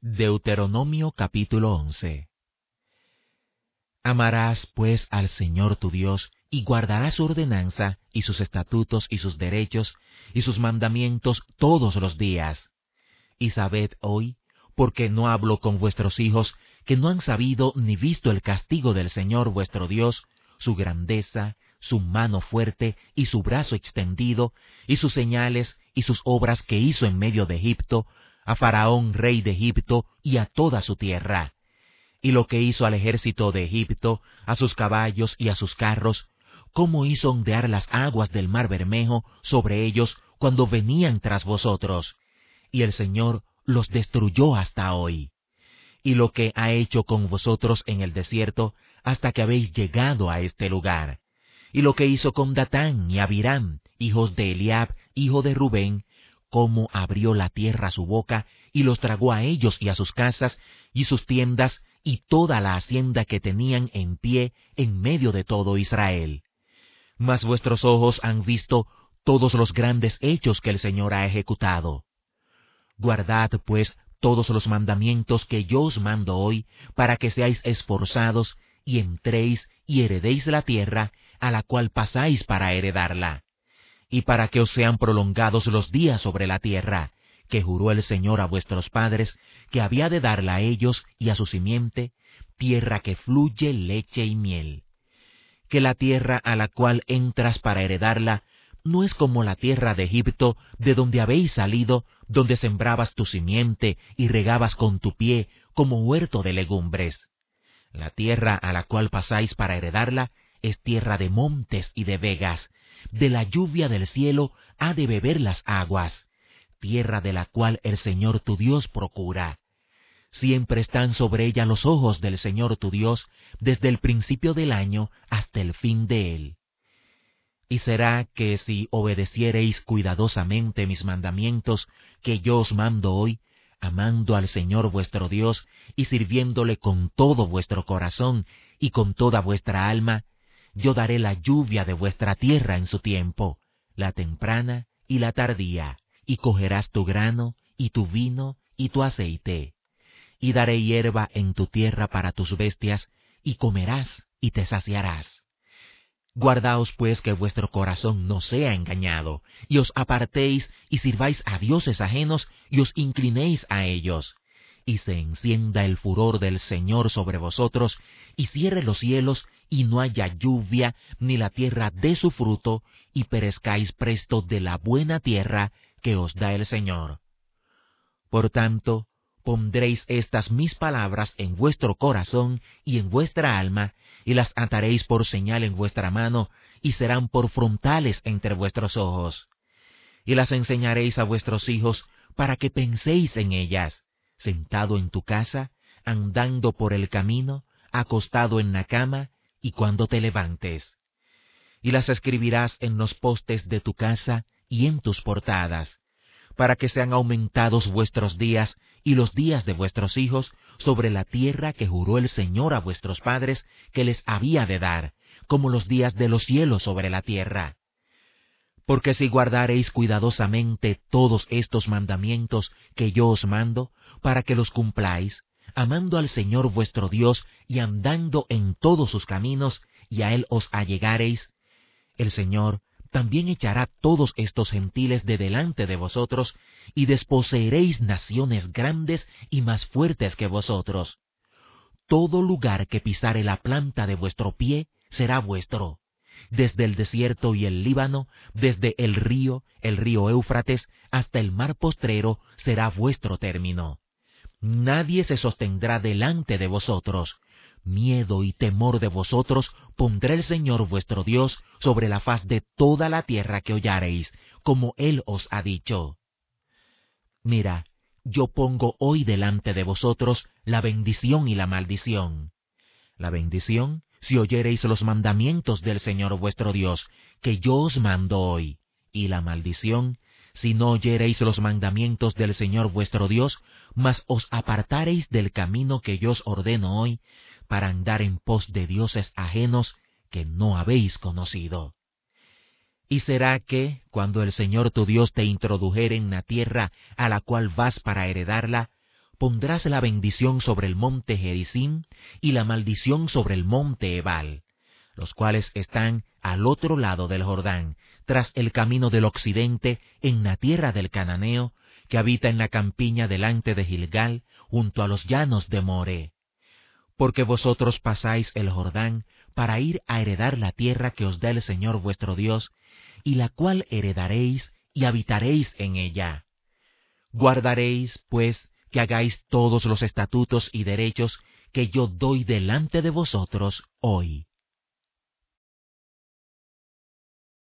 Deuteronomio capítulo 11. Amarás, pues, al Señor tu Dios, y guardarás su ordenanza, y sus estatutos, y sus derechos, y sus mandamientos todos los días. Y sabed hoy, porque no hablo con vuestros hijos, que no han sabido ni visto el castigo del Señor vuestro Dios, su grandeza, su mano fuerte, y su brazo extendido, y sus señales, y sus obras que hizo en medio de Egipto, a Faraón rey de Egipto, y a toda su tierra. Y lo que hizo al ejército de Egipto, a sus caballos y a sus carros, cómo hizo ondear las aguas del mar Bermejo sobre ellos cuando venían tras vosotros. Y el Señor los destruyó hasta hoy. Y lo que ha hecho con vosotros en el desierto, hasta que habéis llegado a este lugar. Y lo que hizo con Datán y Abiram, hijos de Eliab, hijo de Rubén, cómo abrió la tierra su boca, y los tragó a ellos y a sus casas, y sus tiendas, y toda la hacienda que tenían en pie en medio de todo Israel. Mas vuestros ojos han visto todos los grandes hechos que el Señor ha ejecutado. Guardad, pues, todos los mandamientos que yo os mando hoy, para que seáis esforzados, y entréis y heredéis la tierra, a la cual pasáis para heredarla. Y para que os sean prolongados los días sobre la tierra, que juró el Señor a vuestros padres, que había de darla a ellos y a su simiente, tierra que fluye leche y miel. Que la tierra a la cual entras para heredarla, no es como la tierra de Egipto, de donde habéis salido, donde sembrabas tu simiente y regabas con tu pie como huerto de legumbres. La tierra a la cual pasáis para heredarla es tierra de montes y de vegas, de la lluvia del cielo ha de beber las aguas, tierra de la cual el Señor tu Dios procura. Siempre están sobre ella los ojos del Señor tu Dios, desde el principio del año hasta el fin de él. Y será que si obedeciereis cuidadosamente mis mandamientos que yo os mando hoy, amando al Señor vuestro Dios y sirviéndole con todo vuestro corazón y con toda vuestra alma, yo daré la lluvia de vuestra tierra en su tiempo, la temprana y la tardía, y cogerás tu grano, y tu vino, y tu aceite. Y daré hierba en tu tierra para tus bestias, y comerás, y te saciarás. Guardaos pues que vuestro corazón no sea engañado, y os apartéis, y sirváis a dioses ajenos, y os inclinéis a ellos. Y se encienda el furor del Señor sobre vosotros, y cierre los cielos, y no haya lluvia, ni la tierra dé su fruto, y perezcáis presto de la buena tierra que os da el Señor. Por tanto, pondréis estas mis palabras en vuestro corazón y en vuestra alma, y las ataréis por señal en vuestra mano, y serán por frontales entre vuestros ojos. Y las enseñaréis a vuestros hijos, para que penséis en ellas, sentado en tu casa, andando por el camino, acostado en la cama, y cuando te levantes. Y las escribirás en los postes de tu casa y en tus portadas, para que sean aumentados vuestros días y los días de vuestros hijos sobre la tierra que juró el Señor a vuestros padres que les había de dar, como los días de los cielos sobre la tierra. Porque si guardareis cuidadosamente todos estos mandamientos que yo os mando, para que los cumpláis, amando al Señor vuestro Dios y andando en todos sus caminos, y a Él os allegareis, el Señor también echará todos estos gentiles de delante de vosotros, y desposeeréis naciones grandes y más fuertes que vosotros. Todo lugar que pisare la planta de vuestro pie será vuestro, desde el desierto y el Líbano, desde el río Éufrates, hasta el mar postrero será vuestro término. Nadie se sostendrá delante de vosotros. Miedo y temor de vosotros pondrá el Señor vuestro Dios sobre la faz de toda la tierra que hollareis, como Él os ha dicho. Mira, yo pongo hoy delante de vosotros la bendición y la maldición. La bendición, si oyereis los mandamientos del Señor vuestro Dios, que yo os mando hoy, y la maldición, si no oyereis los mandamientos del Señor vuestro Dios, mas os apartareis del camino que yo os ordeno hoy, para andar en pos de dioses ajenos que no habéis conocido. Y será que, cuando el Señor tu Dios te introdujere en la tierra a la cual vas para heredarla, pondrás la bendición sobre el monte Gerizim y la maldición sobre el monte Ebal, los cuales están al otro lado del Jordán, tras el camino del occidente, en la tierra del cananeo, que habita en la campiña delante de Gilgal, junto a los llanos de More. Porque vosotros pasáis el Jordán para ir a heredar la tierra que os da el Señor vuestro Dios, y la cual heredaréis y habitaréis en ella. Guardaréis, pues, que hagáis todos los estatutos y derechos que yo doy delante de vosotros hoy.